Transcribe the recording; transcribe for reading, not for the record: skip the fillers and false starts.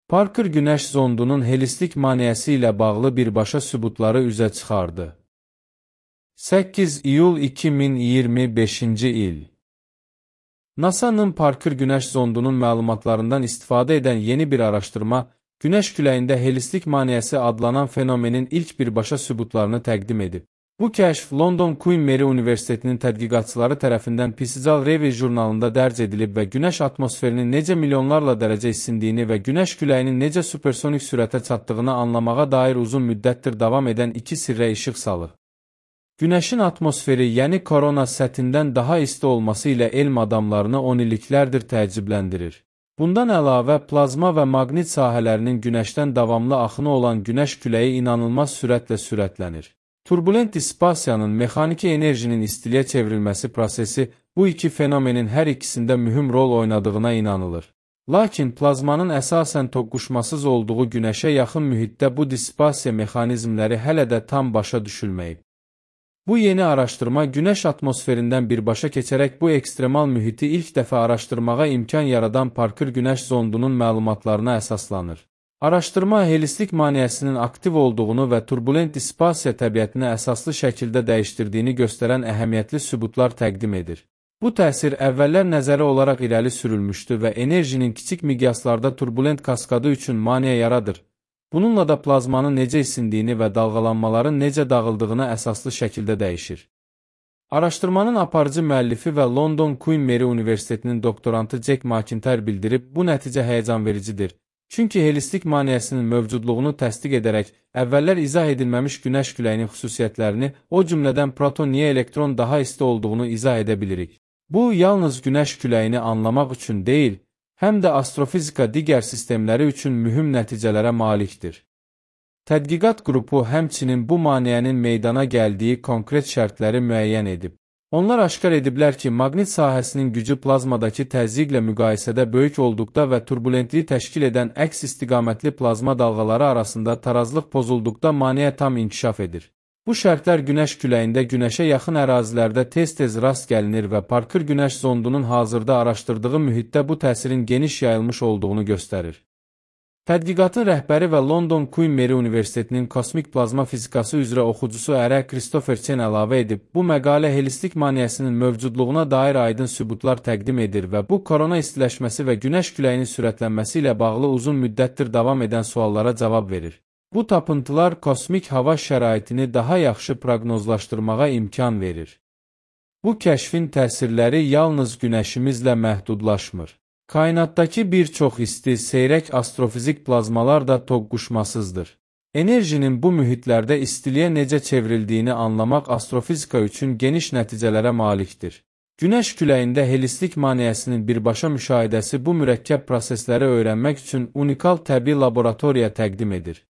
Parker günəş zondunun helistik maneəsi ilə bağlı birbaşa sübutları üzə çıxardı. 8 iyul 2025-ci il. NASA-nın Parker günəş zondunun məlumatlarından istifadə edən yeni bir araşdırma, günəş küləyində helistik maneəsi adlanan fenomenin ilk birbaşa sübutlarını təqdim edib. Bu kəşf London Queen Mary Universitetinin tədqiqatçıları tərəfindən Physical Review jurnalında dərc edilib və günəş atmosferinin necə milyonlarla dərəcə isindiyini və günəş küləyinin necə supersonik sürətə çatdığını anlamağa dair uzun müddətdir davam edən iki sirrə işıq salır. Günəşin atmosferi, yəni korona səthindən daha isti olması ilə elm adamlarını 10 illiklərdir təəccübləndirir. Bundan əlavə, plazma və maqnit sahələrinin günəşdən davamlı axını olan günəş küləyi inanılmaz sürətlə sürətlənir. Turbulent dissipasiyanın mexaniki enerjinin istiliyə çevrilməsi prosesi bu iki fenomenin hər ikisində mühüm rol oynadığına inanılır. Lakin plazmanın əsasən toqquşmasız olduğu günəşə yaxın mühitdə bu dissipasiya mexanizmləri hələ də tam başa düşülməyib. Bu yeni araşdırma günəş atmosferindən birbaşa keçərək bu ekstremal mühiti ilk dəfə araşdırmağa imkan yaradan Parker günəş zondunun məlumatlarına əsaslanır. Araşdırma helistik maneəsinin aktiv olduğunu və turbulent dissipasiya təbiətini əsaslı şəkildə dəyişdirdiyini göstərən əhəmiyyətli sübutlar təqdim edir. Bu təsir əvvəllər nəzəri olaraq irəli sürülmüşdü və enerjinin kiçik miqyaslarda turbulent kaskadı üçün maneə yaradır. Bununla da plazmanın necə isindiyini və dalğalanmaların necə dağıldığını əsaslı şəkildə dəyişir. Araşdırmanın aparıcı müəllifi və London Queen Mary Universitetinin doktorantı Jack McIntyre bildirib, bu nəticə həyəcanvericidir. Çünki helistik maneəsinin mövcudluğunu təsdiq edərək, əvvəllər izah edilməmiş günəş küləyinin xüsusiyyətlərini, o cümlədən proton niyə elektron daha isti olduğunu izah edə bilirik. Bu, yalnız günəş küləyini anlamaq üçün deyil, həm də astrofizika digər sistemləri üçün mühüm nəticələrə malikdir. Tədqiqat qrupu həmçinin bu maneənin meydana gəldiyi konkret şərtləri müəyyən edib. Onlar aşkar ediblər ki, maqnit sahəsinin gücü plazmadakı təzyiqlə müqayisədə böyük olduqda və turbulentliyi təşkil edən əks istiqamətli plazma dalğaları arasında tarazlıq pozulduqda maneə tam inkişaf edir. Bu şərtlər günəş küləyində günəşə yaxın ərazilərdə tez-tez rast gəlinir və Parker günəş zondunun hazırda araşdırdığı mühitdə bu təsirin geniş yayılmış olduğunu göstərir. Tədqiqatın rəhbəri və London Queen Mary Universitetinin kosmik plazma fizikası üzrə oxucusu ərə Christopher Chen əlavə edib, bu məqalə helistik maneəsinin mövcudluğuna dair aydın sübutlar təqdim edir və bu korona istiləşməsi və günəş küləyinin sürətlənməsi ilə bağlı uzun müddətdir davam edən suallara cavab verir. Bu tapıntılar kosmik hava şəraitini daha yaxşı proqnozlaşdırmağa imkan verir. Bu kəşfin təsirləri yalnız günəşimizlə məhdudlaşmır. Kainatdakı bir çox isti, seyrək astrofizik plazmalar da toqquşmasızdır. Enerjinin bu mühitlərdə istiliyə necə çevrildiyini anlamaq astrofizika üçün geniş nəticələrə malikdir. Günəş küləyində helistik maneəsinin birbaşa müşahidəsi bu mürəkkəb prosesləri öyrənmək üçün unikal təbii laboratoriya təqdim edir.